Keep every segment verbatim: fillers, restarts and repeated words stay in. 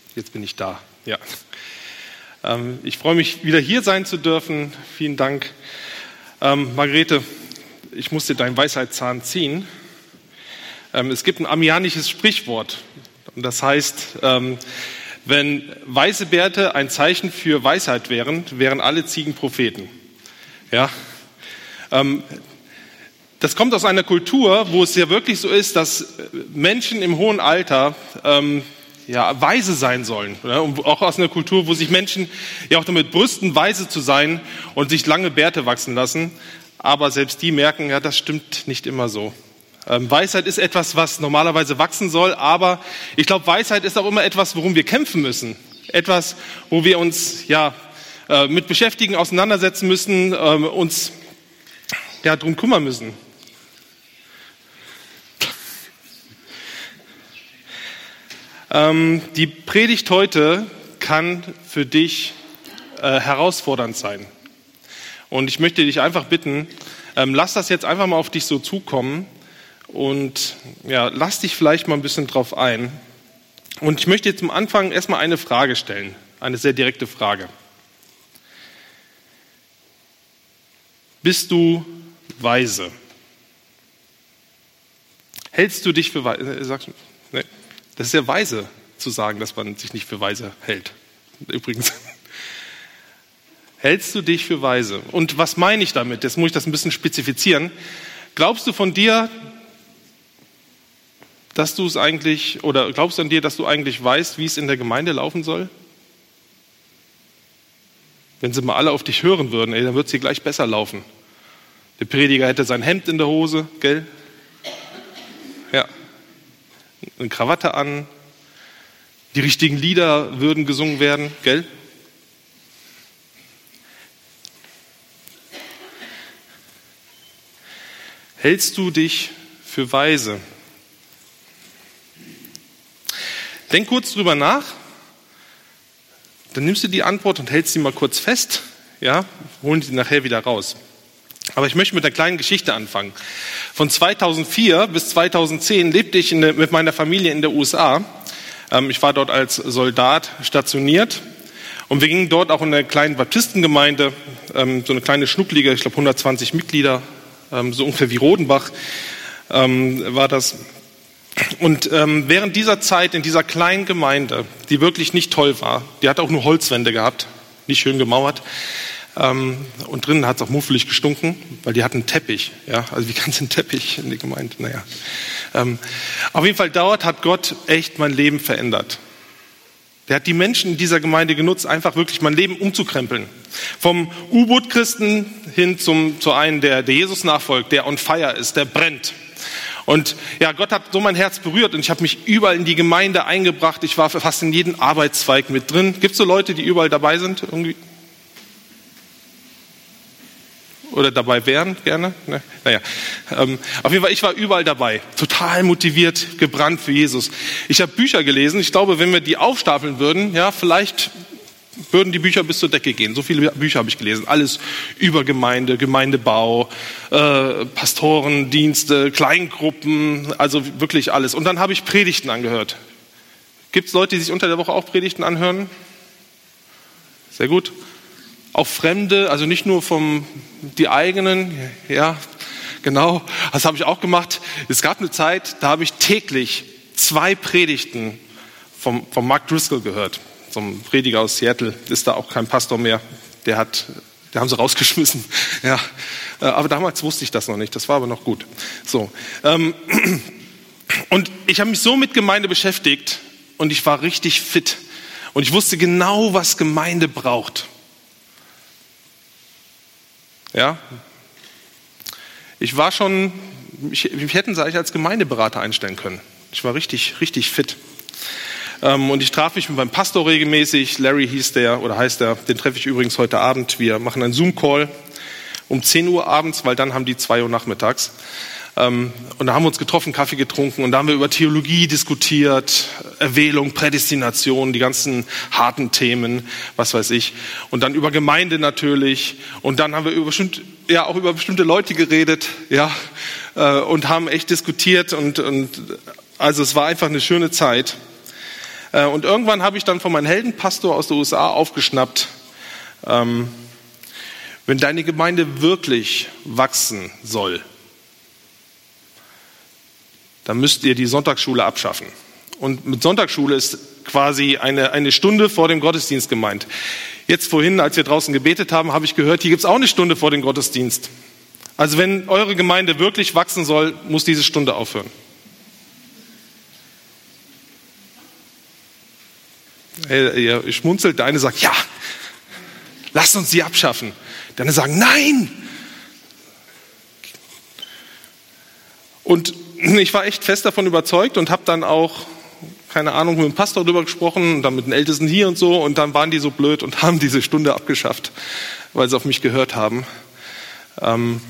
Jetzt bin ich da. Ja. Ähm, ich freue mich, wieder hier sein zu dürfen. Vielen Dank. Ähm, Margarete, ich muss dir deinen Weisheitszahn ziehen. Ähm, es gibt ein amianisches Sprichwort. Und das heißt, ähm, wenn weiße Bärte ein Zeichen für Weisheit wären, wären alle Ziegen Propheten. Ja. Ähm, das kommt aus einer Kultur, wo es ja wirklich so ist, dass Menschen im hohen Alter ähm, ja, weise sein sollen. Ja, und auch aus einer Kultur, wo sich Menschen ja auch damit brüsten, weise zu sein und sich lange Bärte wachsen lassen. Aber selbst die merken, ja, das stimmt nicht immer so. Ähm, Weisheit ist etwas, was normalerweise wachsen soll, aber ich glaube, Weisheit ist auch immer etwas, worum wir kämpfen müssen. Etwas, wo wir uns ja äh, mit beschäftigen, auseinandersetzen müssen, äh, uns ja drum kümmern müssen. Ähm, die Predigt heute kann für dich äh, herausfordernd sein. Und ich möchte dich einfach bitten, ähm, lass das jetzt einfach mal auf dich so zukommen und ja, lass dich vielleicht mal ein bisschen drauf ein. Und ich möchte jetzt am Anfang erstmal eine Frage stellen, eine sehr direkte Frage. Bist du weise? Hältst du dich für weise? Sagst du, nee. Das ist ja weise zu sagen, dass man sich nicht für weise hält. Übrigens. Hältst du dich für weise? Und was meine ich damit? Jetzt muss ich das ein bisschen spezifizieren. Glaubst du von dir, dass du es eigentlich, oder glaubst du an dir, dass du eigentlich weißt, wie es in der Gemeinde laufen soll? Wenn sie mal alle auf dich hören würden, ey, dann wird es hier gleich besser laufen. Der Prediger hätte sein Hemd in der Hose, gell? Ja. Eine Krawatte an, die richtigen Lieder würden gesungen werden, gell? Hältst du dich für weise? Denk kurz drüber nach, dann nimmst du die Antwort und hältst sie mal kurz fest, ja, holen sie nachher wieder raus. Aber ich möchte mit einer kleinen Geschichte anfangen. Von zweitausendvier bis zweitausendzehn lebte ich in der, mit meiner Familie in der U S A. Ähm, ich war dort als Soldat stationiert und wir gingen dort auch in einer kleinen Baptistengemeinde, ähm, so eine kleine schnucklige, ich glaube hundertzwanzig Mitglieder, ähm, so ungefähr wie Rodenbach ähm, war das. Und ähm, während dieser Zeit in dieser kleinen Gemeinde, die wirklich nicht toll war, die hat auch nur Holzwände gehabt, nicht schön gemauert, Ähm, und drinnen hat es auch muffelig gestunken, weil die hatten einen Teppich. Ja? Also wie kannst du einen Teppich in die Gemeinde? Naja. Ähm, auf jeden Fall dort hat Gott echt mein Leben verändert. Der hat die Menschen in dieser Gemeinde genutzt, einfach wirklich mein Leben umzukrempeln. Vom U-Boot-Christen hin zum, zu einem, der, der Jesus nachfolgt, der on fire ist, der brennt. Und ja, Gott hat so mein Herz berührt und ich habe mich überall in die Gemeinde eingebracht. Ich war fast in jedem Arbeitszweig mit drin. Gibt es so Leute, die überall dabei sind irgendwie? Oder dabei wären, gerne. Ne? Naja, ähm, auf jeden Fall, ich war überall dabei. Total motiviert, gebrannt für Jesus. Ich habe Bücher gelesen. Ich glaube, wenn wir die aufstapeln würden, ja, vielleicht würden die Bücher bis zur Decke gehen. So viele Bücher habe ich gelesen. Alles über Gemeinde, Gemeindebau, äh, Pastorendienste, Kleingruppen, also wirklich alles. Und dann habe ich Predigten angehört. Gibt es Leute, die sich unter der Woche auch Predigten anhören? Sehr gut. Auch Fremde, also nicht nur vom die eigenen, ja, genau, das habe ich auch gemacht. Es gab eine Zeit, da habe ich täglich zwei Predigten vom, vom Mark Driscoll gehört, so ein Prediger aus Seattle, ist da auch kein Pastor mehr, der hat, der haben sie rausgeschmissen, ja, aber damals wusste ich das noch nicht, das war aber noch gut. So, ähm, und ich habe mich so mit Gemeinde beschäftigt und ich war richtig fit und ich wusste genau, was Gemeinde braucht. Ja, ich war schon, ich, ich hätte es eigentlich als Gemeindeberater einstellen können. Ich war richtig, richtig fit. Ähm, und ich traf mich mit meinem Pastor regelmäßig. Larry hieß der, oder heißt der, den treffe ich übrigens heute Abend. Wir machen einen Zoom-Call um zehn Uhr abends, weil dann haben die zwei Uhr nachmittags. Ähm, und da haben wir uns getroffen, Kaffee getrunken und da haben wir über Theologie diskutiert, Erwählung, Prädestination, die ganzen harten Themen, was weiß ich. Und dann über Gemeinde natürlich. Und dann haben wir über bestimmt, ja, auch über bestimmte Leute geredet, ja, äh, und haben echt diskutiert und, und also es war einfach eine schöne Zeit. Und irgendwann habe ich dann von meinem Heldenpastor aus den U S A aufgeschnappt, ähm, wenn deine Gemeinde wirklich wachsen soll, dann müsst ihr die Sonntagsschule abschaffen. Und mit Sonntagsschule ist quasi eine, eine Stunde vor dem Gottesdienst gemeint. Jetzt vorhin, als wir draußen gebetet haben, habe ich gehört, hier gibt es auch eine Stunde vor dem Gottesdienst. Also wenn eure Gemeinde wirklich wachsen soll, muss diese Stunde aufhören. Ihr schmunzelt, der eine sagt, ja, lasst uns sie abschaffen. Der andere sagt, nein. Und ich war echt fest davon überzeugt und habe dann auch, keine Ahnung, mit dem Pastor darüber gesprochen und dann mit den Ältesten hier und so. Und dann waren die so blöd und haben diese Stunde abgeschafft, weil sie auf mich gehört haben. Ähm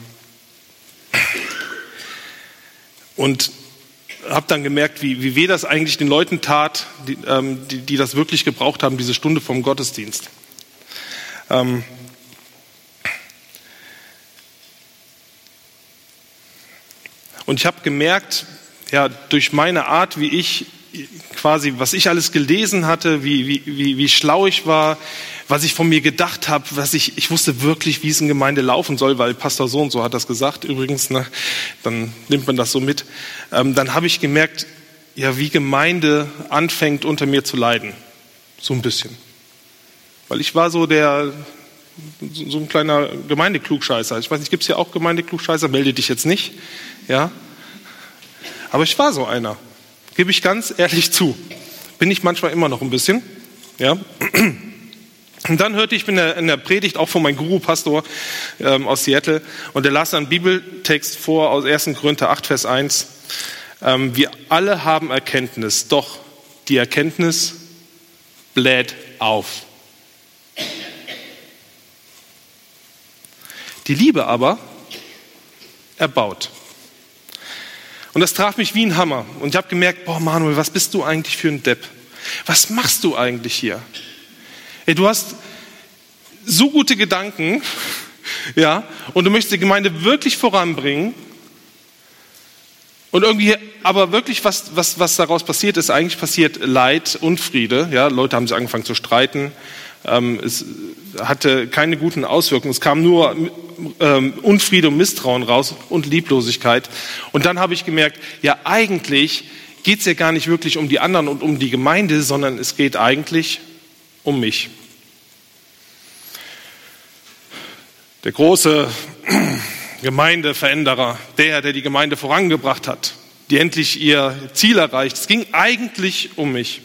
und habe dann gemerkt, wie, wie weh das eigentlich den Leuten tat, die, ähm, die, die das wirklich gebraucht haben, diese Stunde vom Gottesdienst. Ähm und ich habe gemerkt, ja, durch meine Art, wie ich quasi, was ich alles gelesen hatte, wie, wie, wie, wie schlau ich war, was ich von mir gedacht habe, was ich, ich wusste wirklich, wie es in Gemeinde laufen soll, weil Pastor so und so hat das gesagt übrigens, ne, dann nimmt man das so mit. Ähm, dann habe ich gemerkt, ja, wie Gemeinde anfängt unter mir zu leiden, so ein bisschen. Weil ich war so der, so ein kleiner Gemeindeklugscheißer. Ich weiß nicht, gibt es hier auch Gemeindeklugscheißer? Melde dich jetzt nicht, ja. Aber ich war so einer, gebe ich ganz ehrlich zu. Bin ich manchmal immer noch ein bisschen, ja. Und dann hörte ich in der, in der Predigt auch von meinem Guru-Pastor ähm, aus Seattle und der las einen Bibeltext vor aus ersten Korinther acht, Vers eins. Ähm, wir alle haben Erkenntnis, doch die Erkenntnis bläht auf. Die Liebe aber erbaut. Und das traf mich wie ein Hammer. Und ich habe gemerkt, boah Manuel, was bist du eigentlich für ein Depp? Was machst du eigentlich hier? Ey, du hast so gute Gedanken, ja, und du möchtest die Gemeinde wirklich voranbringen. Und irgendwie, aber wirklich, was, was, was daraus passiert ist, eigentlich passiert Leid, Unfriede. Ja, Leute haben sich angefangen zu streiten. Ähm, es hatte keine guten Auswirkungen. Es kam nur ähm, Unfriede und Misstrauen raus und Lieblosigkeit. Und dann habe ich gemerkt, ja, eigentlich geht es ja gar nicht wirklich um die anderen und um die Gemeinde, sondern es geht eigentlich um mich. Der große Gemeindeveränderer, der, der die Gemeinde vorangebracht hat, die endlich ihr Ziel erreicht. Es ging eigentlich um mich.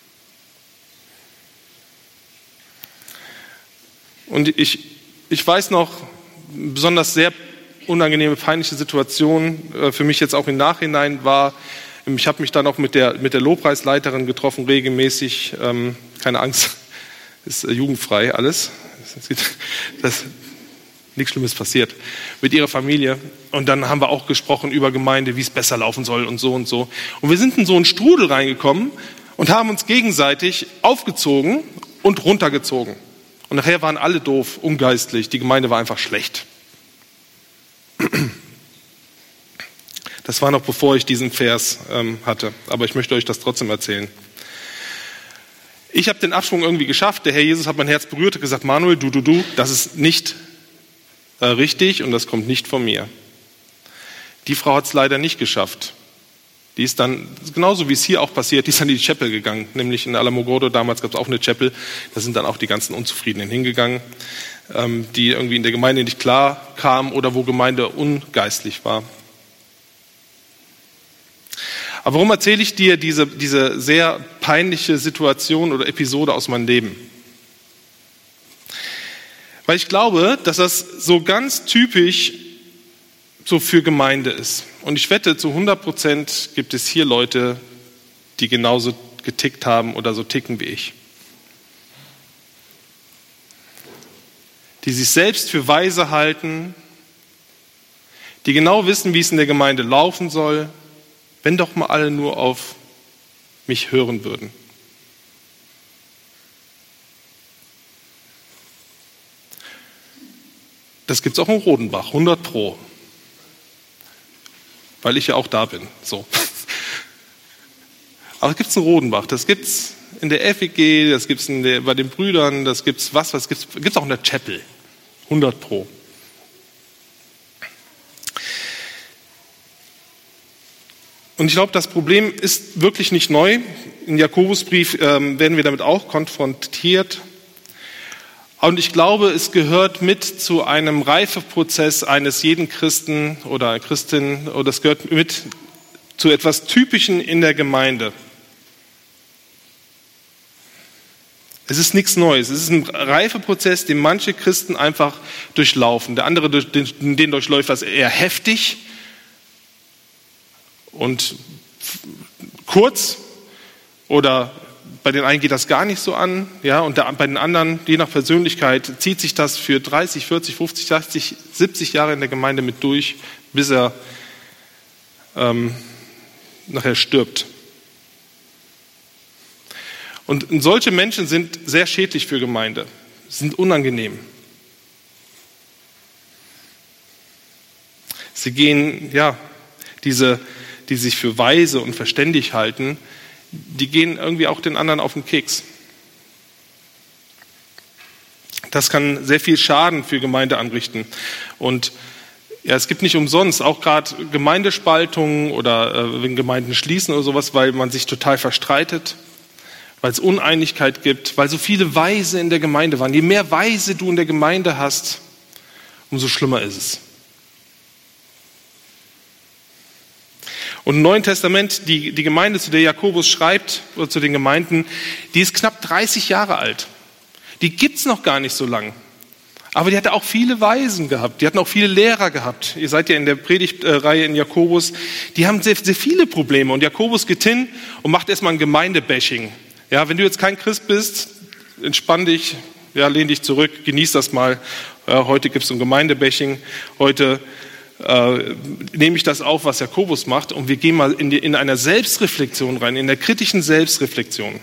Und ich, ich weiß noch, besonders sehr unangenehme, peinliche Situation für mich jetzt auch im Nachhinein war, ich habe mich dann auch mit der, mit der Lobpreisleiterin getroffen, regelmäßig, ähm, keine Angst, ist äh, jugendfrei alles, das, das, nichts Schlimmes passiert, mit ihrer Familie. Und dann haben wir auch gesprochen über Gemeinde, wie es besser laufen soll und so und so. Und wir sind in so einen Strudel reingekommen und haben uns gegenseitig aufgezogen und runtergezogen. Und nachher waren alle doof, ungeistlich, die Gemeinde war einfach schlecht. Das war noch bevor ich diesen Vers ähm, hatte, aber ich möchte euch das trotzdem erzählen. Ich habe den Abschwung irgendwie geschafft, der Herr Jesus hat mein Herz berührt und gesagt, Manuel, du, du, du, das ist nicht äh, richtig und das kommt nicht von mir. Die Frau hat es leider nicht geschafft. Die ist dann, genauso wie es hier auch passiert, die ist dann in die Chapel gegangen, nämlich in Alamogordo, damals gab es auch eine Chapel, da sind dann auch die ganzen Unzufriedenen hingegangen, ähm, die irgendwie in der Gemeinde nicht klar kamen oder wo Gemeinde ungeistlich war. Aber warum erzähle ich dir diese, diese sehr peinliche Situation oder Episode aus meinem Leben? Weil ich glaube, dass das so ganz typisch so für Gemeinde ist. Und ich wette, zu hundert Prozent gibt es hier Leute, die genauso getickt haben oder so ticken wie ich. Die sich selbst für weise halten, die genau wissen, wie es in der Gemeinde laufen soll, wenn doch mal alle nur auf mich hören würden. Das gibt es auch in Rodenbach, hundert Pro. Weil ich ja auch da bin. So. Aber es gibt es in Rodenbach, das gibt es in der F E G, das gibt es bei den Brüdern, das gibt es was, was gibt es auch in der Chapel. hundert Pro. Und ich glaube, das Problem ist wirklich nicht neu. Im Jakobusbrief ähm, werden wir damit auch konfrontiert. Und ich glaube, es gehört mit zu einem Reifeprozess eines jeden Christen oder Christin, oder es gehört mit zu etwas Typischen in der Gemeinde. Es ist nichts Neues. Es ist ein Reifeprozess, den manche Christen einfach durchlaufen. Der andere, den, den durchläuft das eher heftig und kurz, oder bei den einen geht das gar nicht so an, ja, und der, bei den anderen, je nach Persönlichkeit, zieht sich das für dreißig, vierzig, fünfzig, sechzig, siebzig Jahre in der Gemeinde mit durch, bis er ähm, nachher stirbt. Und solche Menschen sind sehr schädlich für Gemeinde, sind unangenehm. Sie gehen, ja, diese, die sich für weise und verständig halten, die gehen irgendwie auch den anderen auf den Keks. Das kann sehr viel Schaden für Gemeinde anrichten. Und ja, es gibt nicht umsonst, auch gerade Gemeindespaltungen oder äh, wenn Gemeinden schließen oder sowas, weil man sich total verstreitet, weil es Uneinigkeit gibt, weil so viele Weise in der Gemeinde waren. Je mehr Weise du in der Gemeinde hast, umso schlimmer ist es. Und im Neuen Testament, die, die Gemeinde, zu der Jakobus schreibt, oder zu den Gemeinden, die ist knapp dreißig Jahre alt. Die gibt's noch gar nicht so lang. Aber die hatte auch viele Weisen gehabt, die hatten auch viele Lehrer gehabt. Ihr seid ja in der Predigtreihe in Jakobus, die haben sehr, sehr viele Probleme. Und Jakobus geht hin und macht erstmal ein Gemeindebashing. Ja, wenn du jetzt kein Christ bist, entspann dich, ja, lehn dich zurück, genieß das mal. Ja, heute gibt es ein Gemeindebashing, heute äh, nehme ich das auf, was Jakobus macht, und wir gehen mal in, die, in einer Selbstreflexion rein, in der kritischen Selbstreflexion.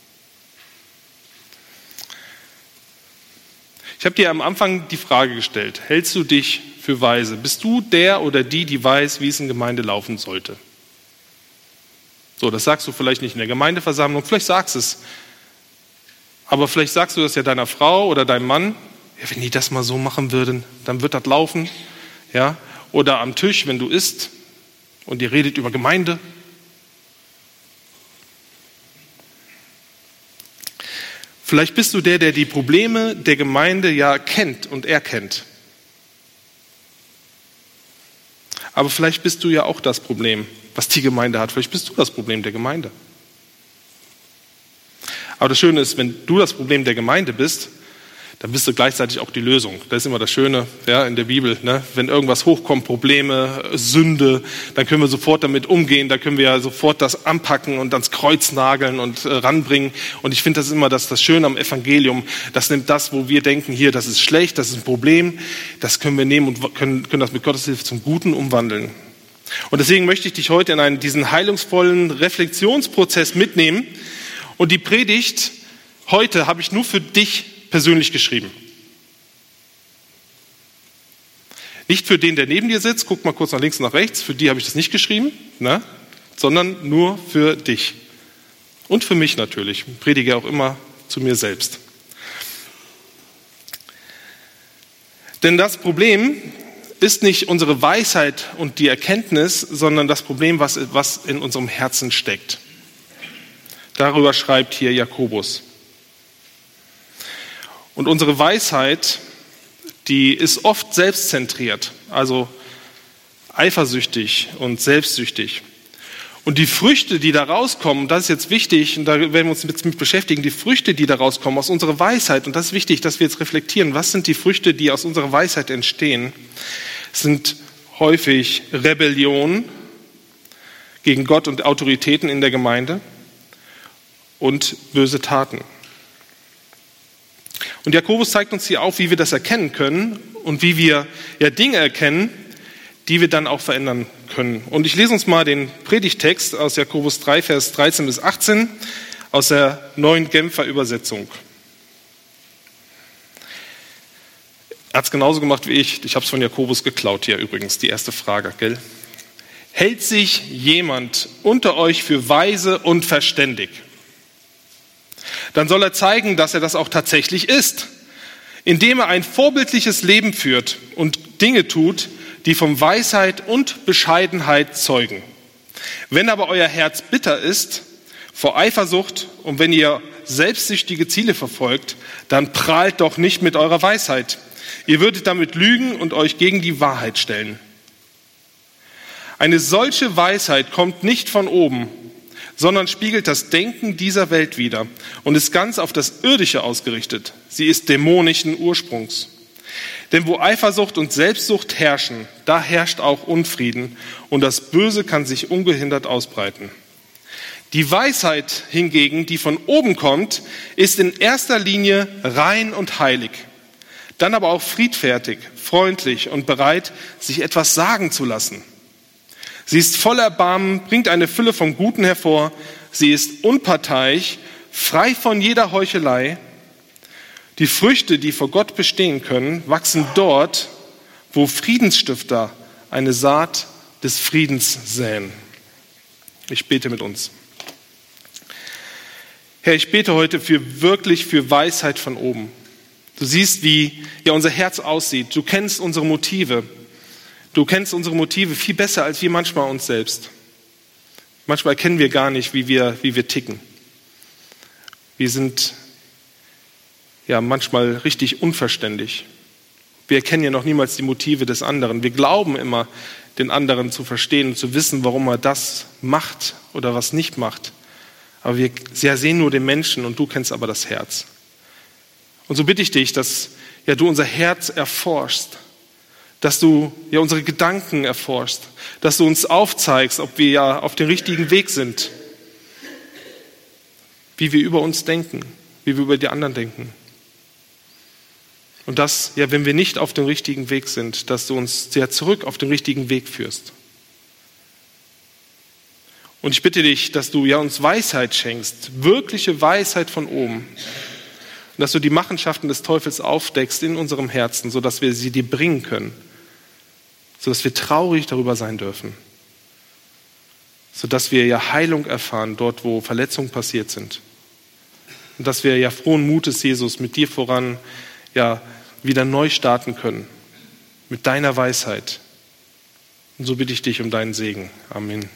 Ich habe dir am Anfang die Frage gestellt, hältst du dich für weise? Bist du der oder die, die weiß, wie es in Gemeinde laufen sollte? So, das sagst du vielleicht nicht in der Gemeindeversammlung, vielleicht sagst du es. Aber vielleicht sagst du das ja deiner Frau oder deinem Mann. Ja, wenn die das mal so machen würden, dann wird das laufen. Ja? Oder am Tisch, wenn du isst und ihr redet über Gemeinde. Vielleicht bist du der, der die Probleme der Gemeinde ja kennt und erkennt. Aber vielleicht bist du ja auch das Problem, was die Gemeinde hat. Vielleicht bist du das Problem der Gemeinde. Aber das Schöne ist, wenn du das Problem der Gemeinde bist, dann bist du gleichzeitig auch die Lösung. Das ist immer das Schöne, ja, in der Bibel. Ne? Wenn irgendwas hochkommt, Probleme, Sünde, dann können wir sofort damit umgehen. Da können wir ja sofort das anpacken und ans Kreuz nageln und äh, ranbringen. Und ich finde, das ist immer das, das Schöne am Evangelium. Das nimmt das, wo wir denken, hier, das ist schlecht, das ist ein Problem. Das können wir nehmen und können, können das mit Gottes Hilfe zum Guten umwandeln. Und deswegen möchte ich dich heute in einen, diesen heilungsvollen Reflexionsprozess mitnehmen. Und die Predigt heute habe ich nur für dich persönlich geschrieben. Nicht für den, der neben dir sitzt, guck mal kurz nach links und nach rechts, für die habe ich das nicht geschrieben, ne? Sondern nur für dich. Und für mich natürlich. Ich predige auch immer zu mir selbst. Denn das Problem ist nicht unsere Weisheit und die Erkenntnis, sondern das Problem, was, was in unserem Herzen steckt. Darüber schreibt hier Jakobus. Und unsere Weisheit, die ist oft selbstzentriert, also eifersüchtig und selbstsüchtig. Und die Früchte, die da rauskommen, das ist jetzt wichtig, und da werden wir uns jetzt mit beschäftigen, die Früchte, die da rauskommen aus unserer Weisheit, und das ist wichtig, dass wir jetzt reflektieren, was sind die Früchte, die aus unserer Weisheit entstehen, sind häufig Rebellion gegen Gott und Autoritäten in der Gemeinde und böse Taten. Und Jakobus zeigt uns hier auf, wie wir das erkennen können und wie wir ja Dinge erkennen, die wir dann auch verändern können. Und ich lese uns mal den Predigtext aus Jakobus drei, Vers dreizehn bis achtzehn aus der neuen Genfer Übersetzung. Er hat es genauso gemacht wie ich. Ich habe es von Jakobus geklaut hier übrigens, die erste Frage, gell? Hält sich jemand unter euch für weise und verständig? dann soll er zeigen, dass er das auch tatsächlich ist, indem er ein vorbildliches Leben führt und Dinge tut, die von Weisheit und Bescheidenheit zeugen. Wenn aber euer Herz bitter ist vor Eifersucht und wenn ihr selbstsüchtige Ziele verfolgt, dann prahlt doch nicht mit eurer Weisheit. Ihr würdet damit lügen und euch gegen die Wahrheit stellen. Eine solche Weisheit kommt nicht von oben, sondern spiegelt das Denken dieser Welt wider und ist ganz auf das Irdische ausgerichtet. Sie ist dämonischen Ursprungs. Denn wo Eifersucht und Selbstsucht herrschen, da herrscht auch Unfrieden und das Böse kann sich ungehindert ausbreiten. Die Weisheit hingegen, die von oben kommt, ist in erster Linie rein und heilig, dann aber auch friedfertig, freundlich und bereit, sich etwas sagen zu lassen. Sie ist voller Erbarmen, bringt eine Fülle von Guten hervor. Sie ist unparteiisch, frei von jeder Heuchelei. Die Früchte, die vor Gott bestehen können, wachsen dort, wo Friedensstifter eine Saat des Friedens säen. Ich bete mit uns. Herr, ich bete heute für wirklich für Weisheit von oben. Du siehst, wie ja unser Herz aussieht. Du kennst unsere Motive. Du kennst unsere Motive viel besser als wir manchmal uns selbst. Manchmal erkennen wir gar nicht, wie wir, wie wir ticken. Wir sind ja manchmal richtig unverständlich. Wir erkennen ja noch niemals die Motive des anderen. Wir glauben immer, den anderen zu verstehen und zu wissen, warum er das macht oder was nicht macht. Aber wir sehen nur den Menschen und du kennst aber das Herz. Und so bitte ich dich, dass ja, du unser Herz erforschst, dass du ja unsere Gedanken erforschst, dass du uns aufzeigst, ob wir ja auf dem richtigen Weg sind, wie wir über uns denken, wie wir über die anderen denken. Und dass, ja, wenn wir nicht auf dem richtigen Weg sind, dass du uns ja zurück auf den richtigen Weg führst. Und ich bitte dich, dass du ja uns Weisheit schenkst, wirkliche Weisheit von oben. Und dass du die Machenschaften des Teufels aufdeckst in unserem Herzen, sodass wir sie dir bringen können. Sodass wir traurig darüber sein dürfen. Sodass wir ja Heilung erfahren, dort wo Verletzungen passiert sind. Und dass wir ja frohen Mutes, Jesus, mit dir voran ja wieder neu starten können. Mit deiner Weisheit. Und so bitte ich dich um deinen Segen. Amen.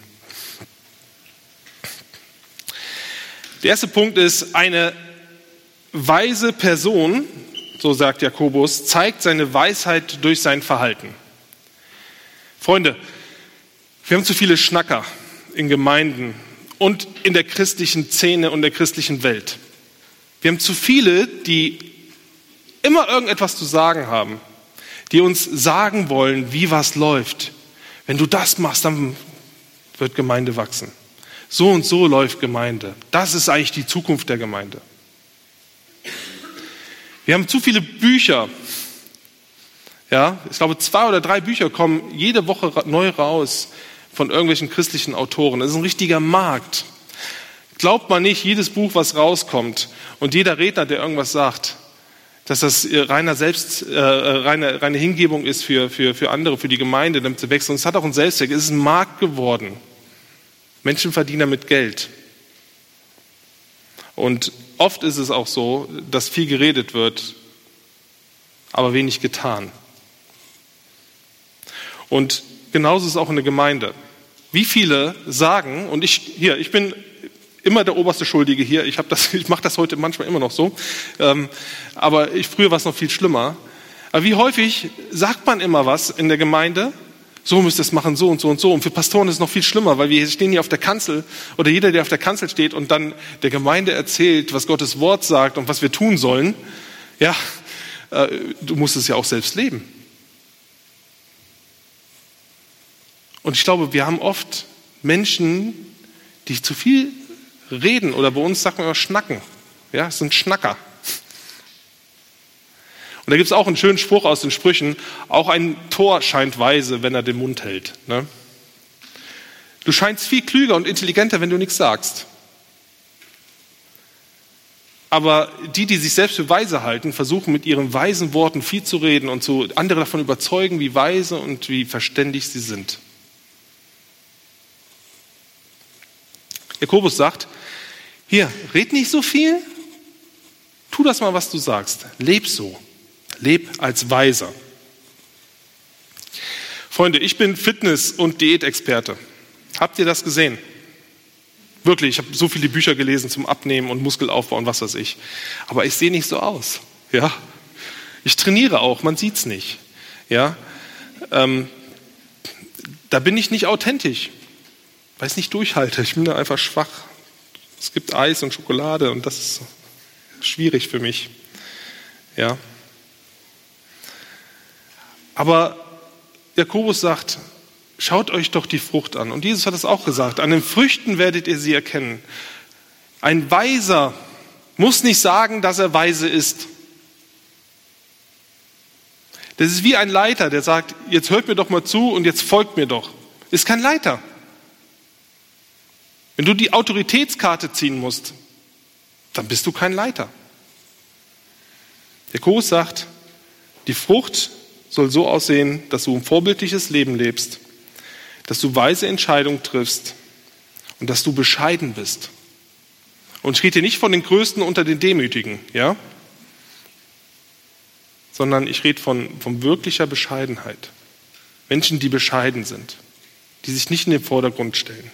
Der erste Punkt ist, eine weise Person, so sagt Jakobus, zeigt seine Weisheit durch sein Verhalten. Freunde, wir haben zu viele Schnacker in Gemeinden und in der christlichen Szene und der christlichen Welt. Wir haben zu viele, die immer irgendetwas zu sagen haben, die uns sagen wollen, wie was läuft. Wenn du das machst, dann wird Gemeinde wachsen. So und so läuft Gemeinde. Das ist eigentlich die Zukunft der Gemeinde. Wir haben zu viele Bücher. Ja, ich glaube, zwei oder drei Bücher kommen jede Woche neu raus von irgendwelchen christlichen Autoren. Das ist ein richtiger Markt. Glaubt man nicht, jedes Buch, was rauskommt und jeder Redner, der irgendwas sagt, dass das reiner Selbst, äh, reine, reine Hingebung ist für, für, für andere, für die Gemeinde, damit sie wechseln. Und es hat auch einen Selbstzweck. Es ist ein Markt geworden. Menschen verdienen damit Geld. Und oft ist es auch so, dass viel geredet wird, aber wenig getan. Und genauso ist es auch in der Gemeinde. Wie viele sagen, und ich hier, ich bin immer der oberste Schuldige hier, ich, hab das, ich mache das heute manchmal immer noch so, ähm, aber ich, früher war es noch viel schlimmer. Aber wie häufig sagt man immer was in der Gemeinde, so müsst ihr es machen, so und so und so. Und für Pastoren ist es noch viel schlimmer, weil wir stehen hier auf der Kanzel oder jeder, der auf der Kanzel steht und dann der Gemeinde erzählt, was Gottes Wort sagt und was wir tun sollen. Ja, äh, du musst es ja auch selbst leben. Und ich glaube, wir haben oft Menschen, die zu viel reden oder bei uns sagt man immer schnacken. Ja, es sind Schnacker. Und da gibt es auch einen schönen Spruch aus den Sprüchen, auch ein Tor scheint weise, wenn er den Mund hält. Ne? Du scheinst viel klüger und intelligenter, wenn du nichts sagst. Aber die, die sich selbst für weise halten, versuchen mit ihren weisen Worten viel zu reden und so andere davon überzeugen, wie weise und wie verständig sie sind. Jakobus sagt, hier, red nicht so viel tu das mal, was du sagst. Leb so. Leb als Weiser. Freunde, ich bin Fitness- und Diätexperte. Habt ihr das gesehen? Wirklich, ich habe so viele Bücher gelesen zum Abnehmen und Muskelaufbau und was weiß ich. Aber ich sehe nicht so aus. Ja? Ich trainiere auch, man sieht es nicht. Ja? Ähm, da bin ich nicht authentisch, weil ich es nicht durchhalte. Ich bin da einfach schwach. Es gibt Eis und Schokolade und das ist schwierig für mich. Ja? Aber Jakobus sagt, schaut euch doch die Frucht an. Und Jesus hat es auch gesagt, an den Früchten werdet ihr sie erkennen. Ein Weiser muss nicht sagen, dass er weise ist. Das ist wie ein Leiter, der sagt, jetzt hört mir doch mal zu und jetzt folgt mir doch. Ist kein Leiter. Wenn du die Autoritätskarte ziehen musst, dann bist du kein Leiter. Jakobus sagt, die Frucht soll so aussehen, dass du ein vorbildliches Leben lebst, dass du weise Entscheidungen triffst und dass du bescheiden bist. Und ich rede hier nicht von den Größten unter den Demütigen, ja? Sondern ich rede von, von wirklicher Bescheidenheit. Menschen, die bescheiden sind, die sich nicht in den Vordergrund stellen.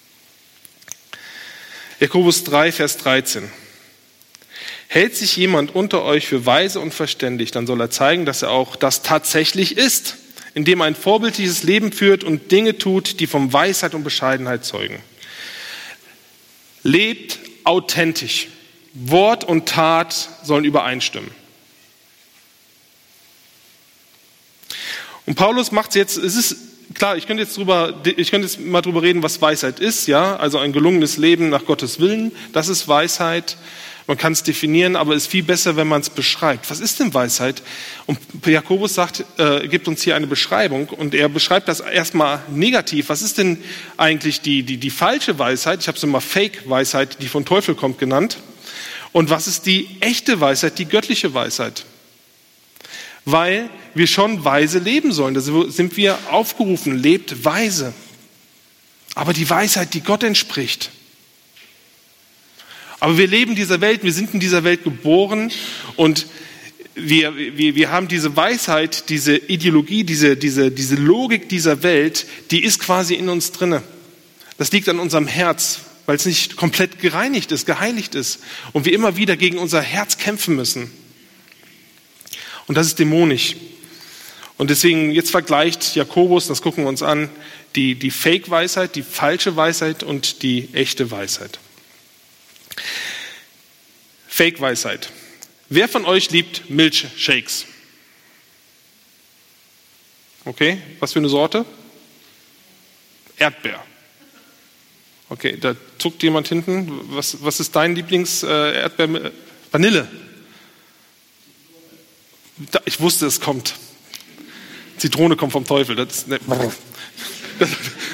Jakobus drei, Vers dreizehn. Hält sich jemand unter euch für weise und verständig, dann soll er zeigen, dass er auch das tatsächlich ist, indem er ein vorbildliches Leben führt und Dinge tut, die von Weisheit und Bescheidenheit zeugen. Lebt authentisch. Wort und Tat sollen übereinstimmen. Und Paulus macht es jetzt, es ist klar, ich könnte jetzt drüber, ich könnte jetzt mal drüber reden, was Weisheit ist, ja, also ein gelungenes Leben nach Gottes Willen, das ist Weisheit. Man kann es definieren, aber es ist viel besser, wenn man es beschreibt. Was ist denn Weisheit? Und Jakobus sagt, äh, gibt uns hier eine Beschreibung und er beschreibt das erstmal negativ. Was ist denn eigentlich die, die, die falsche Weisheit? Ich habe es immer Fake-Weisheit, die vom Teufel kommt, genannt. Und was ist die echte Weisheit, die göttliche Weisheit? Weil wir schon weise leben sollen. Da sind wir aufgerufen, lebt weise. Aber die Weisheit, die Gott entspricht. Aber wir leben in dieser Welt, wir sind in dieser Welt geboren und wir, wir, wir haben diese Weisheit, diese Ideologie, diese, diese, diese Logik dieser Welt, die ist quasi in uns drinne. Das liegt an unserem Herz, weil es nicht komplett gereinigt ist, geheiligt ist und wir immer wieder gegen unser Herz kämpfen müssen. Und das ist dämonisch. Und deswegen, jetzt vergleicht Jakobus, das gucken wir uns an, die, die Fake-Weisheit, die falsche Weisheit und die echte Weisheit. Fake-Weisheit. Wer von euch liebt Milchshakes? Okay, was für eine Sorte? Erdbeer. Okay, da zuckt jemand hinten. Was, was ist dein Lieblings-Erdbeer? Äh, Vanille. Da, ich wusste, es kommt. Zitrone kommt vom Teufel. Das, ne, das,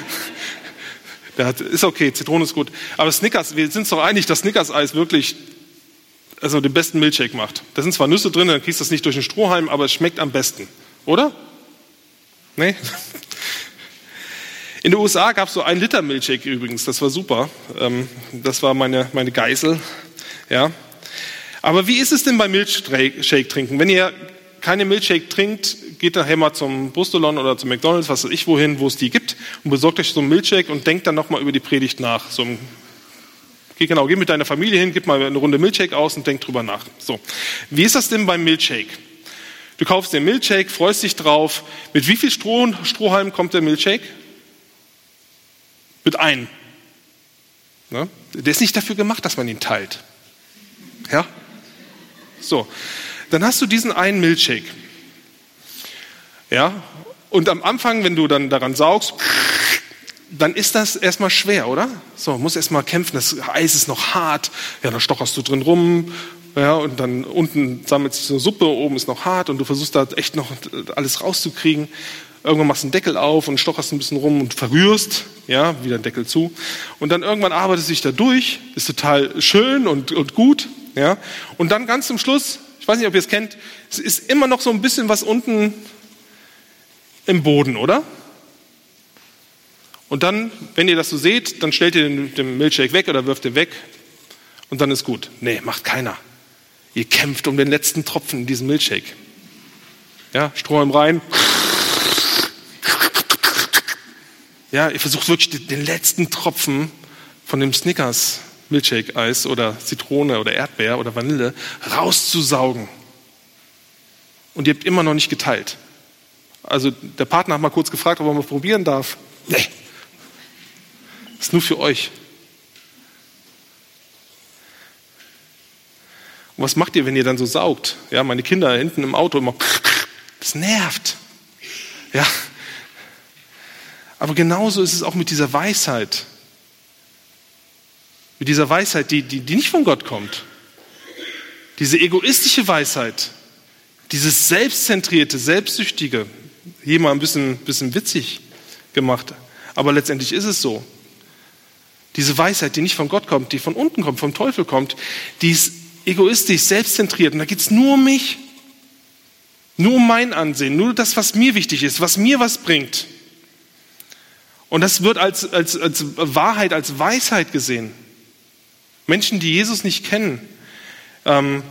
das ist okay, Zitrone ist gut. Aber Snickers, wir sind uns doch einig, dass Snickers-Eis wirklich also den besten Milchshake macht. Da sind zwar Nüsse drin, dann kriegst du das nicht durch den Strohhalm, aber es schmeckt am besten. Oder? Nee? In den U S A gab es so einen Liter Milchshake übrigens, das war super. Das war meine, meine Geißel. Ja. Aber wie ist es denn beim Milchshake trinken? Wenn ihr keine Milchshake trinkt, geht nachher mal zum Brustolon oder zum McDonald's, was weiß ich wohin, wo es die gibt, und besorgt euch so einen Milchshake und denkt dann nochmal über die Predigt nach. So, geh, genau, geh mit deiner Familie hin, gib mal eine Runde Milchshake aus und denk drüber nach. So. Wie ist das denn beim Milchshake? Du kaufst den Milchshake, freust dich drauf. Mit wie viel Stroh, Strohhalm kommt der Milchshake? Mit einem. Ne? Der ist nicht dafür gemacht, dass man ihn teilt. Ja? So. Dann hast du diesen einen Milchshake. Ja? Und am Anfang, wenn du dann daran saugst, dann ist das erstmal schwer, oder? So, musst erstmal kämpfen, das Eis ist noch hart, ja, dann stocherst du drin rum, ja, und dann unten sammelt sich so eine Suppe, oben ist noch hart und du versuchst da echt noch alles rauszukriegen. Irgendwann machst du einen Deckel auf und stocherst ein bisschen rum und verrührst, ja, wieder den Deckel zu. Und dann irgendwann arbeitest du dich da durch, ist total schön und, und gut, ja. Und dann ganz zum Schluss, ich weiß nicht, ob ihr es kennt, es ist immer noch so ein bisschen was unten im Boden, oder? Und dann, wenn ihr das so seht, dann stellt ihr den, den Milchshake weg oder wirft den weg und dann ist gut. Nee, macht keiner. Ihr kämpft um den letzten Tropfen in diesem Milchshake. Ja, Strohhalm rein. Ja, ihr versucht wirklich den letzten Tropfen von dem Snickers Milchshake-Eis oder Zitrone oder Erdbeer oder Vanille rauszusaugen. Und ihr habt immer noch nicht geteilt. Also der Partner hat mal kurz gefragt, ob er mal probieren darf. Nee. Das ist nur für euch. Und was macht ihr, wenn ihr dann so saugt? Ja, meine Kinder hinten im Auto immer. Das nervt. Ja. Aber genauso ist es auch mit dieser Weisheit. Mit dieser Weisheit, die, die, die nicht von Gott kommt. Diese egoistische Weisheit. Dieses selbstzentrierte, selbstsüchtige. Hier mal ein bisschen, bisschen witzig gemacht. Aber letztendlich ist es so. Diese Weisheit, die nicht von Gott kommt, die von unten kommt, vom Teufel kommt, die ist egoistisch, selbstzentriert. Und da geht es nur um mich. Nur um mein Ansehen. Nur das, was mir wichtig ist, was mir was bringt. Und das wird als, als, als Wahrheit, als Weisheit gesehen. Menschen, die Jesus nicht kennen, ähm,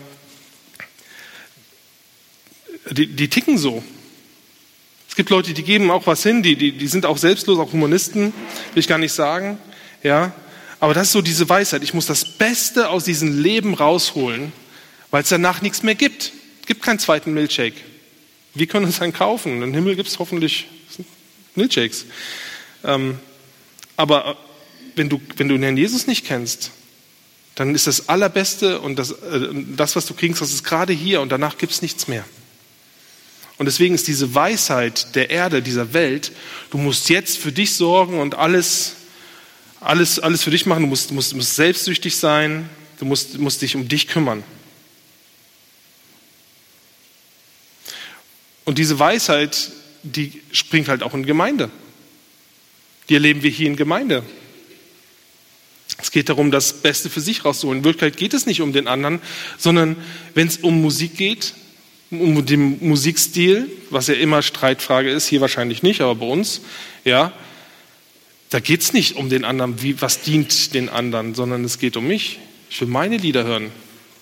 die, die ticken so. Es gibt Leute, die geben auch was hin, die, die, die sind auch selbstlos, auch Humanisten, will ich gar nicht sagen. Ja, aber das ist so diese Weisheit. Ich muss das Beste aus diesem Leben rausholen, weil es danach nichts mehr gibt. Es gibt keinen zweiten Milchshake. Wir können uns einen kaufen. Im Himmel gibt es hoffentlich Milchshakes. Ähm, aber wenn du, wenn du den Herrn Jesus nicht kennst, dann ist das Allerbeste und das, äh, das was du kriegst, das ist gerade hier und danach gibt es nichts mehr. Und deswegen ist diese Weisheit der Erde, dieser Welt, du musst jetzt für dich sorgen und alles, alles, alles für dich machen. Du musst, musst, musst selbstsüchtig sein, du musst, musst dich um dich kümmern. Und diese Weisheit, die springt halt auch in Gemeinde. Die erleben wir hier in Gemeinde. Es geht darum, das Beste für sich rauszuholen. In Wirklichkeit geht es nicht um den anderen, sondern wenn es um Musik geht, um den Musikstil, was ja immer Streitfrage ist, hier wahrscheinlich nicht, aber bei uns, ja, da geht es nicht um den anderen, wie, was dient den anderen, sondern es geht um mich. Ich will meine Lieder hören.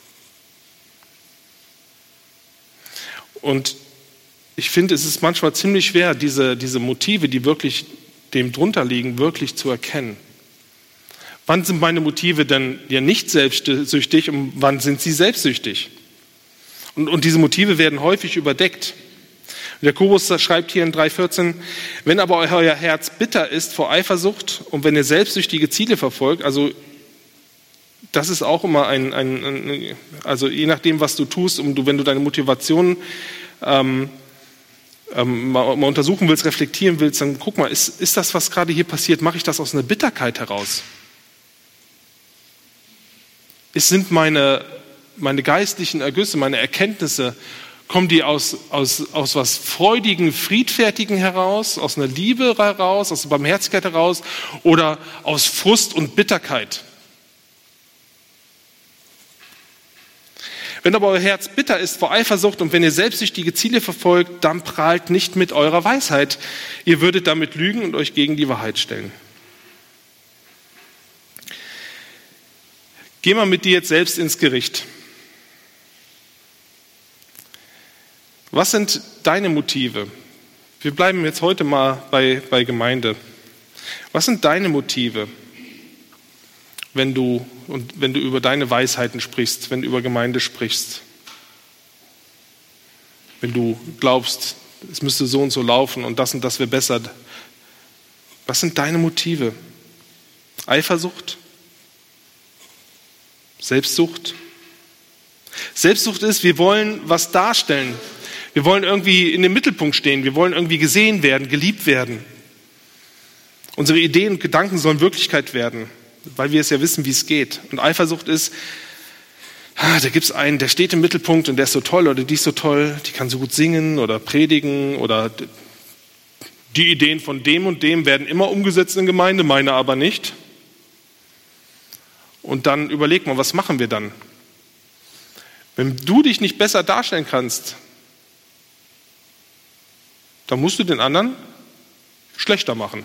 Und ich finde, es ist manchmal ziemlich schwer, diese, diese Motive, die wirklich dem drunter liegen, wirklich zu erkennen. Wann sind meine Motive denn ja nicht selbstsüchtig und wann sind sie selbstsüchtig? Und, und diese Motive werden häufig überdeckt. Jakobus schreibt hier in drei vierzehn, wenn aber euer Herz bitter ist vor Eifersucht und wenn ihr selbstsüchtige Ziele verfolgt, also das ist auch immer ein, ein, ein also je nachdem, was du tust, und du, wenn du deine Motivation ähm, ähm, mal, mal untersuchen willst, reflektieren willst, dann guck mal, ist, ist das, was gerade hier passiert, mache ich das aus einer Bitterkeit heraus? Es sind meine, meine geistlichen Ergüsse, meine Erkenntnisse, kommen die aus, aus, aus was Freudigen, Friedfertigen heraus, aus einer Liebe heraus, aus einer Barmherzigkeit heraus oder aus Frust und Bitterkeit? Wenn aber euer Herz bitter ist vor Eifersucht und wenn ihr selbstsüchtige Ziele verfolgt, dann prahlt nicht mit eurer Weisheit. Ihr würdet damit lügen und euch gegen die Wahrheit stellen. Geh mal mit dir jetzt selbst ins Gericht. Was sind deine Motive? Wir bleiben jetzt heute mal bei, bei Gemeinde. Was sind deine Motive, wenn du, und wenn du über deine Weisheiten sprichst, wenn du über Gemeinde sprichst? Wenn du glaubst, es müsste so und so laufen und das und das wäre besser. Was sind deine Motive? Eifersucht? Selbstsucht? Selbstsucht ist, wir wollen was darstellen. Wir wollen irgendwie in dem Mittelpunkt stehen. Wir wollen irgendwie gesehen werden, geliebt werden. Unsere Ideen und Gedanken sollen Wirklichkeit werden, weil wir es ja wissen, wie es geht. Und Eifersucht ist, ah, da gibt es einen, der steht im Mittelpunkt und der ist so toll oder die ist so toll, die kann so gut singen oder predigen oder die Ideen von dem und dem werden immer umgesetzt in Gemeinde, meine aber nicht. Und dann überleg mal, was machen wir dann? Wenn du dich nicht besser darstellen kannst, dann musst du den anderen schlechter machen.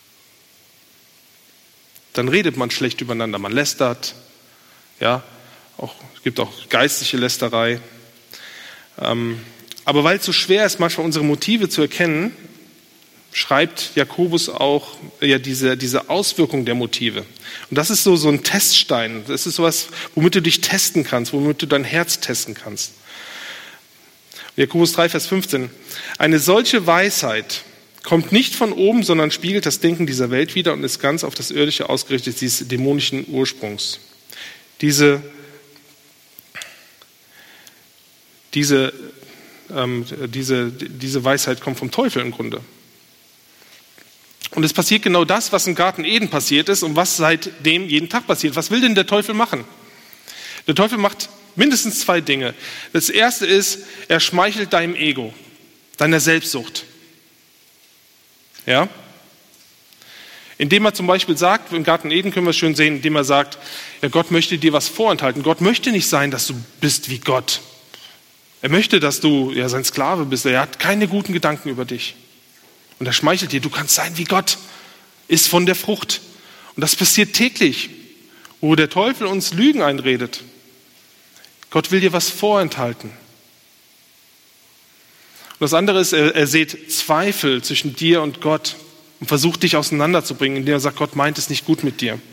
Dann redet man schlecht übereinander, man lästert, ja, Auch, es gibt auch geistliche Lästerei. Ähm, aber weil es so schwer ist, manchmal unsere Motive zu erkennen, schreibt Jakobus auch ja, diese, diese Auswirkung der Motive. Und das ist so, so ein Teststein. Das ist sowas, womit du dich testen kannst, womit du dein Herz testen kannst. Jakobus drei, Vers fünfzehn. Eine solche Weisheit kommt nicht von oben, sondern spiegelt das Denken dieser Welt wider und ist ganz auf das Irdische ausgerichtet, dieses dämonischen Ursprungs. Diese, diese, ähm, diese, diese Weisheit kommt vom Teufel im Grunde. Und es passiert genau das, was im Garten Eden passiert ist und was seitdem jeden Tag passiert. Was will denn der Teufel machen? Der Teufel macht mindestens zwei Dinge. Das erste ist, er schmeichelt deinem Ego, deiner Selbstsucht. Ja? Indem er zum Beispiel sagt, im Garten Eden können wir es schön sehen, indem er sagt, ja, Gott möchte dir was vorenthalten. Gott möchte nicht sein, dass du bist wie Gott. Er möchte, dass du ja, sein Sklave bist. Er hat keine guten Gedanken über dich. Und er schmeichelt dir, du kannst sein wie Gott, iss von der Frucht. Und das passiert täglich, wo der Teufel uns Lügen einredet. Gott will dir was vorenthalten. Und das andere ist, er, er sät Zweifel zwischen dir und Gott und versucht dich auseinanderzubringen, indem er sagt, Gott meint es nicht gut mit dir.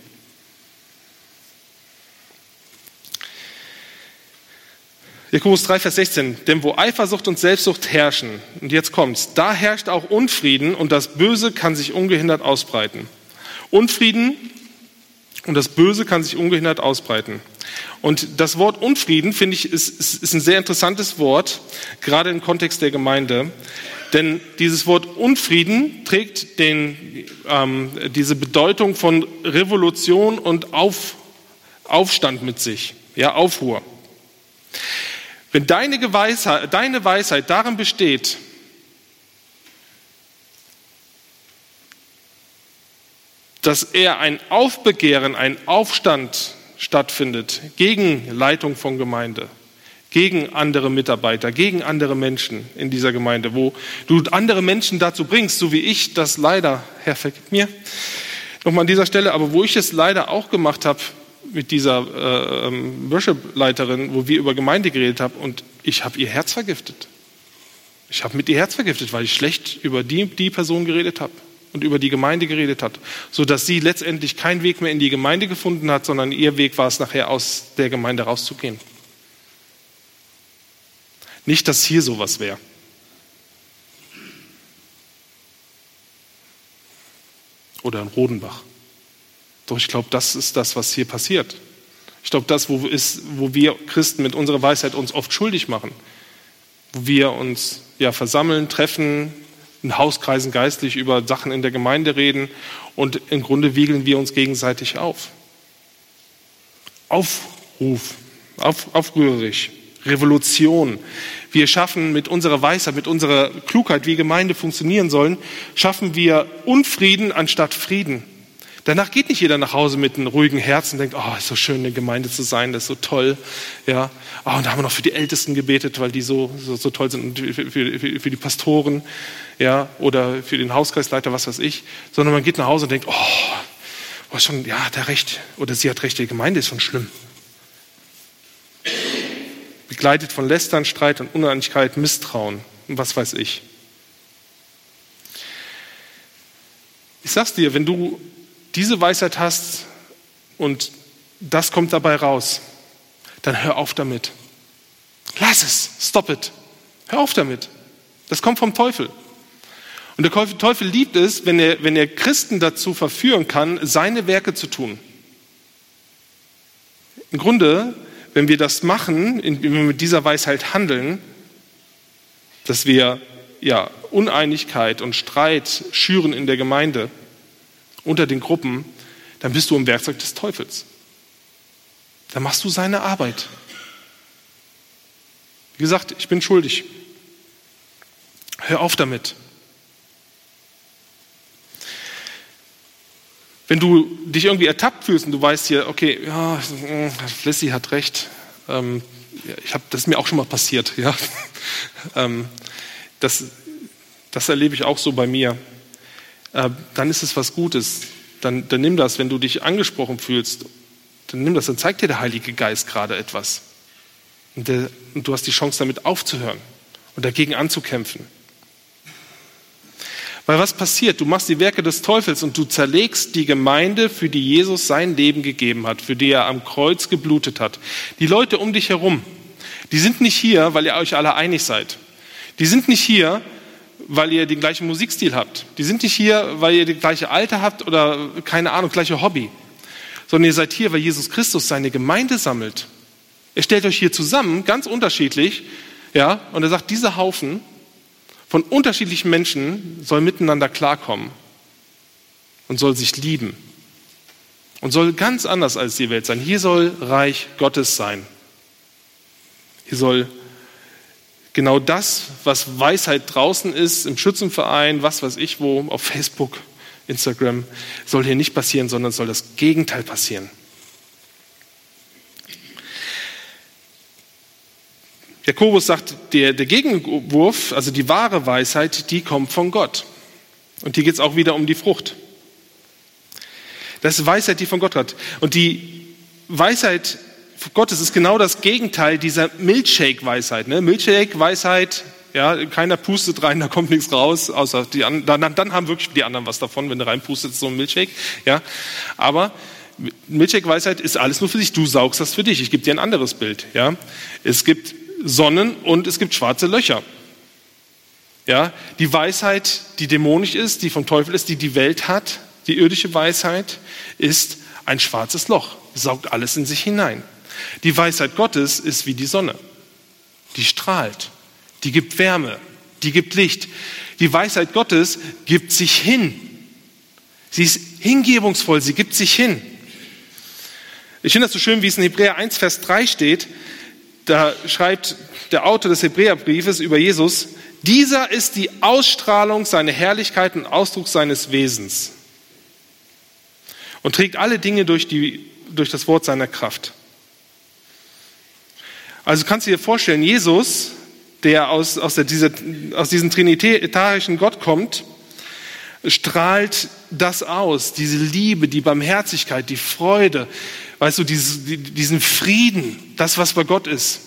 Jakobus drei, Vers sechzehn, denn wo Eifersucht und Selbstsucht herrschen, und jetzt kommt's, da herrscht auch Unfrieden und das Böse kann sich ungehindert ausbreiten. Unfrieden und das Böse kann sich ungehindert ausbreiten. Und das Wort Unfrieden, finde ich, ist, ist, ist ein sehr interessantes Wort, gerade im Kontext der Gemeinde. Denn dieses Wort Unfrieden trägt den, ähm, diese Bedeutung von Revolution und Auf, Aufstand mit sich, ja, Aufruhr. Wenn deine Weisheit, deine Weisheit darin besteht, dass eher ein Aufbegehren, ein Aufstand stattfindet gegen Leitung von Gemeinde, gegen andere Mitarbeiter, gegen andere Menschen in dieser Gemeinde, wo du andere Menschen dazu bringst, so wie ich das leider, Herr, vergib mir, nochmal an dieser Stelle, aber wo ich es leider auch gemacht habe, mit dieser äh, ähm, Worship-Leiterin, wo wir über Gemeinde geredet haben und ich habe ihr Herz vergiftet. Ich habe mit ihr Herz vergiftet, weil ich schlecht über die, die Person geredet habe und über die Gemeinde geredet hat, sodass sie letztendlich keinen Weg mehr in die Gemeinde gefunden hat, sondern ihr Weg war es nachher, aus der Gemeinde rauszugehen. Nicht, dass hier sowas wäre. Oder in Rodenbach. Doch ich glaube, das ist das, was hier passiert. Ich glaube, das, wo, ist, wo wir Christen mit unserer Weisheit uns oft schuldig machen. Wo wir uns ja, versammeln, treffen, in Hauskreisen geistlich über Sachen in der Gemeinde reden und im Grunde wiegeln wir uns gegenseitig auf. Aufruf, auf, aufrührig, Revolution. Wir schaffen mit unserer Weisheit, mit unserer Klugheit, wie Gemeinde funktionieren sollen, schaffen wir Unfrieden anstatt Frieden. Danach geht nicht jeder nach Hause mit einem ruhigen Herzen und denkt, oh, ist so schön, in der Gemeinde zu sein, das ist so toll. Ja. Oh, und da haben wir noch für die Ältesten gebetet, weil die so, so, so toll sind und für, für, für die Pastoren, ja, oder für den Hauskreisleiter, was weiß ich. Sondern man geht nach Hause und denkt, oh, oh schon, ja, hat er recht. Oder sie hat recht, die Gemeinde ist schon schlimm. Begleitet von Lästern, Streit und Uneinigkeit, Misstrauen und was weiß ich. Ich sag's dir, wenn du diese Weisheit hast und das kommt dabei raus, dann hör auf damit. Lass es, stop it. Hör auf damit. Das kommt vom Teufel. Und der Teufel liebt es, wenn er, wenn er Christen dazu verführen kann, seine Werke zu tun. Im Grunde, wenn wir das machen, wenn wir mit dieser Weisheit handeln, dass wir ja, Uneinigkeit und Streit schüren in der Gemeinde, unter den Gruppen, dann bist du im Werkzeug des Teufels. Dann machst du seine Arbeit. Wie gesagt, ich bin schuldig. Hör auf damit. Wenn du dich irgendwie ertappt fühlst und du weißt hier, okay, ja, Flessi hat recht, ähm, ich hab, das ist mir auch schon mal passiert, ja, ähm, das, das erlebe ich auch so bei mir. Dann ist es was Gutes. Dann, dann nimm das, wenn du dich angesprochen fühlst dann nimm das, dann zeigt dir der Heilige Geist gerade etwas. Und, der, und du hast die Chance, damit aufzuhören und dagegen anzukämpfen. Weil was passiert? Du machst die Werke des Teufels und du zerlegst die Gemeinde, für die Jesus sein Leben gegeben hat, für die er am Kreuz geblutet hat. Die Leute um dich herum, die sind nicht hier, weil ihr euch alle einig seid. Die sind nicht hier, weil ihr den gleichen Musikstil habt. Die sind nicht hier, weil ihr das gleiche Alter habt oder, keine Ahnung, gleiche Hobby. Sondern ihr seid hier, weil Jesus Christus seine Gemeinde sammelt. Er stellt euch hier zusammen, ganz unterschiedlich, ja, und er sagt, dieser Haufen von unterschiedlichen Menschen soll miteinander klarkommen und soll sich lieben und soll ganz anders als die Welt sein. Hier soll Reich Gottes sein. Hier soll genau das, was Weisheit draußen ist, im Schützenverein, was weiß ich wo, auf Facebook, Instagram, soll hier nicht passieren, sondern soll das Gegenteil passieren. Jakobus sagt, der, der Gegenwurf, also die wahre Weisheit, die kommt von Gott. Und hier geht es auch wieder um die Frucht. Das ist Weisheit, die von Gott hat. Und die Weisheit Gottes ist genau das Gegenteil dieser Milkshake-Weisheit. Ne? Milkshake-Weisheit, ja, keiner pustet rein, da kommt nichts raus, außer die anderen, dann, dann haben wirklich die anderen was davon, wenn du reinpustest, so ein Milkshake. Ja? Aber Milkshake-Weisheit ist alles nur für sich, du saugst das für dich. Ich gebe dir ein anderes Bild. Ja? Es gibt Sonnen und es gibt schwarze Löcher. Ja, die Weisheit, die dämonisch ist, die vom Teufel ist, die die Welt hat, die irdische Weisheit, ist ein schwarzes Loch, saugt alles in sich hinein. Die Weisheit Gottes ist wie die Sonne. Die strahlt, die gibt Wärme, die gibt Licht. Die Weisheit Gottes gibt sich hin. Sie ist hingebungsvoll, sie gibt sich hin. Ich finde das so schön, wie es in Hebräer eins, Vers drei steht. Da schreibt der Autor des Hebräerbriefes über Jesus, dieser ist die Ausstrahlung seiner Herrlichkeit und Ausdruck seines Wesens und trägt alle Dinge durch, die, durch das Wort seiner Kraft. Also kannst du dir vorstellen, Jesus, der aus, aus, der, dieser, aus diesem trinitarischen Gott kommt, strahlt das aus, diese Liebe, die Barmherzigkeit, die Freude, weißt du, dieses, diesen Frieden, das, was bei Gott ist.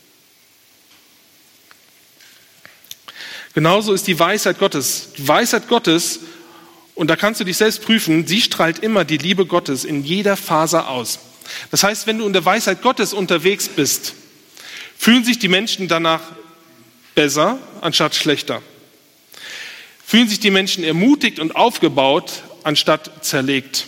Genauso ist die Weisheit Gottes. Die Weisheit Gottes, und da kannst du dich selbst prüfen, sie strahlt immer die Liebe Gottes in jeder Faser aus. Das heißt, wenn du in der Weisheit Gottes unterwegs bist, fühlen sich die Menschen danach besser anstatt schlechter. Fühlen sich die Menschen ermutigt und aufgebaut anstatt zerlegt.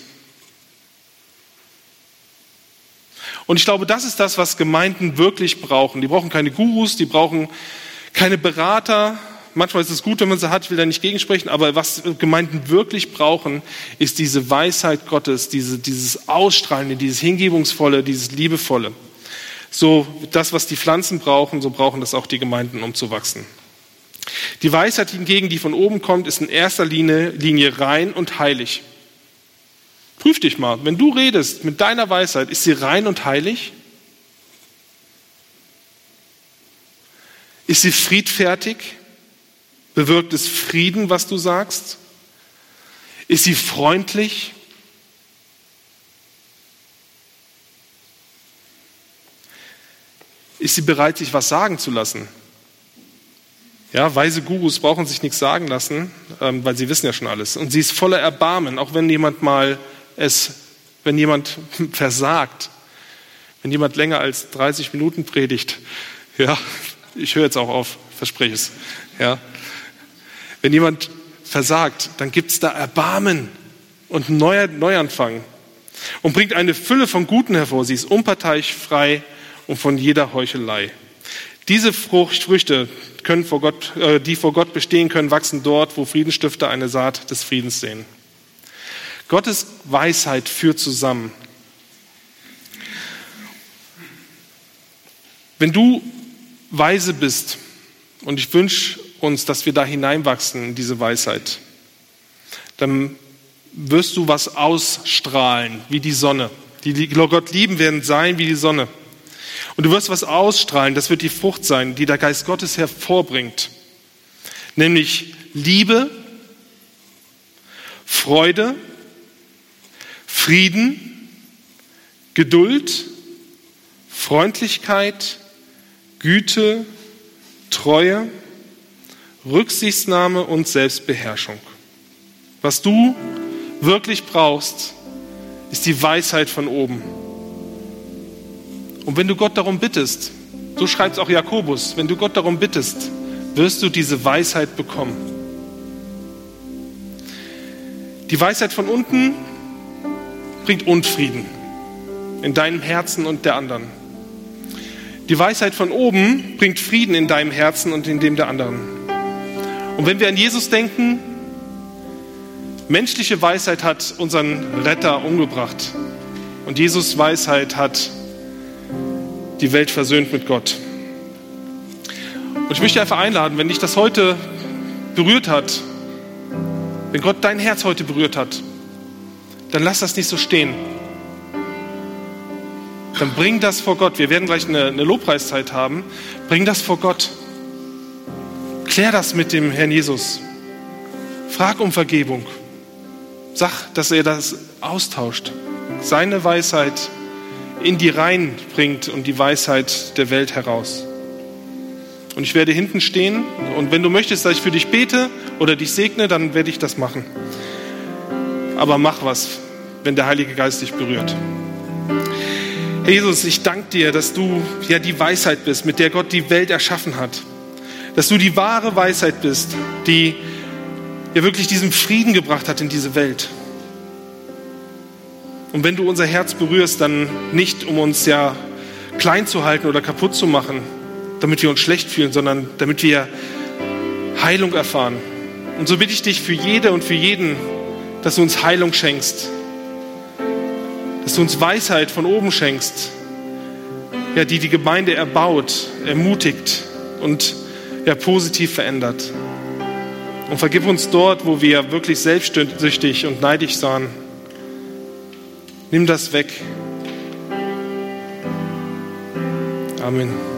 Und ich glaube, das ist das, was Gemeinden wirklich brauchen. Die brauchen keine Gurus, die brauchen keine Berater. Manchmal ist es gut, wenn man sie hat, ich will da nicht gegensprechen, aber was Gemeinden wirklich brauchen, ist diese Weisheit Gottes, diese, dieses Ausstrahlende, dieses Hingebungsvolle, dieses Liebevolle. So das, was die Pflanzen brauchen, so brauchen das auch die Gemeinden, um zu wachsen. Die Weisheit hingegen, die von oben kommt, ist in erster Linie, Linie rein und heilig. Prüf dich mal, wenn du redest mit deiner Weisheit, ist sie rein und heilig? Ist sie friedfertig? Bewirkt es Frieden, was du sagst? Ist sie freundlich? Ist sie bereit, sich was sagen zu lassen? Ja, weise Gurus brauchen sich nichts sagen lassen, ähm, weil sie wissen ja schon alles. Und sie ist voller Erbarmen, auch wenn jemand mal es, wenn jemand versagt, wenn jemand länger als dreißig Minuten predigt. Ja, ich höre jetzt auch auf, verspreche es. Ja, wenn jemand versagt, dann gibt es da Erbarmen und einen Neu- Neuanfang und bringt eine Fülle von Guten hervor. Sie ist unparteiisch, frei und von jeder Heuchelei. Diese Frucht, Früchte, können vor Gott, äh, die vor Gott bestehen können, wachsen dort, wo Friedensstifter eine Saat des Friedens sehen. Gottes Weisheit führt zusammen. Wenn du weise bist, und ich wünsche uns, dass wir da hineinwachsen in diese Weisheit, dann wirst du was ausstrahlen, wie die Sonne. Die, die Gott lieben, werden sein wie die Sonne. Und du wirst was ausstrahlen, das wird die Frucht sein, die der Geist Gottes hervorbringt. Nämlich Liebe, Freude, Frieden, Geduld, Freundlichkeit, Güte, Treue, Rücksichtnahme und Selbstbeherrschung. Was du wirklich brauchst, ist die Weisheit von oben. Und wenn du Gott darum bittest, so schreibt es auch Jakobus, wenn du Gott darum bittest, wirst du diese Weisheit bekommen. Die Weisheit von unten bringt Unfrieden in deinem Herzen und der anderen. Die Weisheit von oben bringt Frieden in deinem Herzen und in dem der anderen. Und wenn wir an Jesus denken, menschliche Weisheit hat unseren Retter umgebracht. Und Jesus' Weisheit hat die Welt versöhnt mit Gott. Und ich möchte einfach einladen, wenn dich das heute berührt hat, wenn Gott dein Herz heute berührt hat, dann lass das nicht so stehen. Dann bring das vor Gott. Wir werden gleich eine, eine Lobpreiszeit haben. Bring das vor Gott. Klär das mit dem Herrn Jesus. Frag um Vergebung. Sag, dass er das austauscht. Seine Weisheit in die Reihen bringt und die Weisheit der Welt heraus. Und ich werde hinten stehen und wenn du möchtest, dass ich für dich bete oder dich segne, dann werde ich das machen. Aber mach was, wenn der Heilige Geist dich berührt. Herr Jesus, ich danke dir, dass du ja die Weisheit bist, mit der Gott die Welt erschaffen hat. Dass du die wahre Weisheit bist, die ja wirklich diesen Frieden gebracht hat in diese Welt. Und wenn du unser Herz berührst, dann nicht, um uns ja klein zu halten oder kaputt zu machen, damit wir uns schlecht fühlen, sondern damit wir Heilung erfahren. Und so bitte ich dich für jede und für jeden, dass du uns Heilung schenkst. Dass du uns Weisheit von oben schenkst, ja, die die Gemeinde erbaut, ermutigt und ja, positiv verändert. Und vergib uns dort, wo wir wirklich selbstsüchtig und neidisch waren. Nimm das weg. Amen.